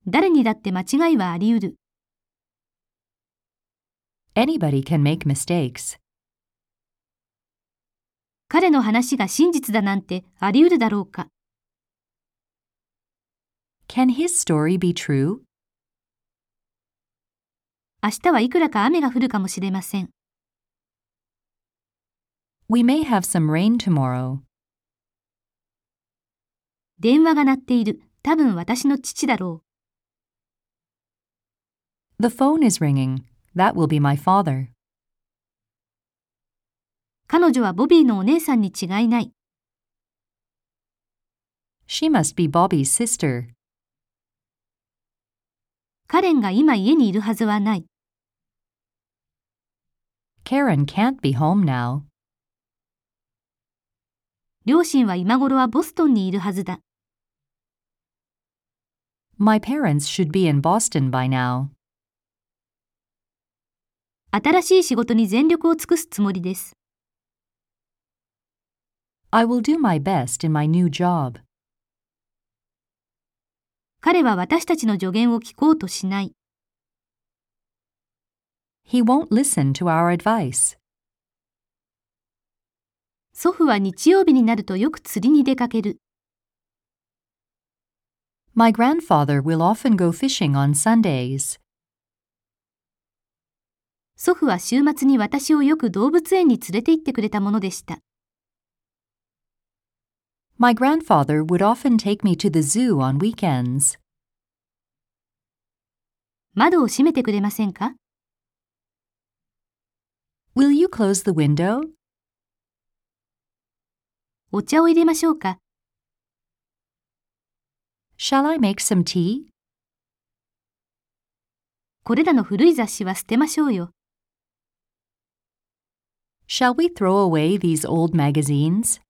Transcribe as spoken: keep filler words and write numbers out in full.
誰にだって間違いはあり得る。 Anybody can make mistakes. 彼の話が真実だなんてあり得るだろうか。 Can his story be true? 明日はいくらか雨が降るかもしれません。 We may have some rain tomorrow. 電話が鳴っている。多分私の父だろう。The phone is ringing. That will be my father. 彼女はボビーのお姉さんに違いない。 She must be Bobby's sister. カレンが今家にいるはずはない。 Karen can't be home now. 両親は今頃はボストンにいるはずだ。 My parents should be in Boston by now. 新しい仕事に全力を尽くすつもりです。 I will do my best in my new job. 彼は私たちの助言を聞こうとしない。 He won't listen to our advice. 祖父は日曜日になるとよく釣りに出かける。 My grandfather will often go fishing on Sundays. 祖父は週末に私をよく動物園に連れて行ってくれたものでした。 My grandfather would often take me to the zoo on weekends. 窓を閉めてくれませんか？ Will you close the window? お茶を入れましょうか？ Shall I make some tea? これらの古い雑誌は捨てましょうよ。 Shall we throw away these old magazines?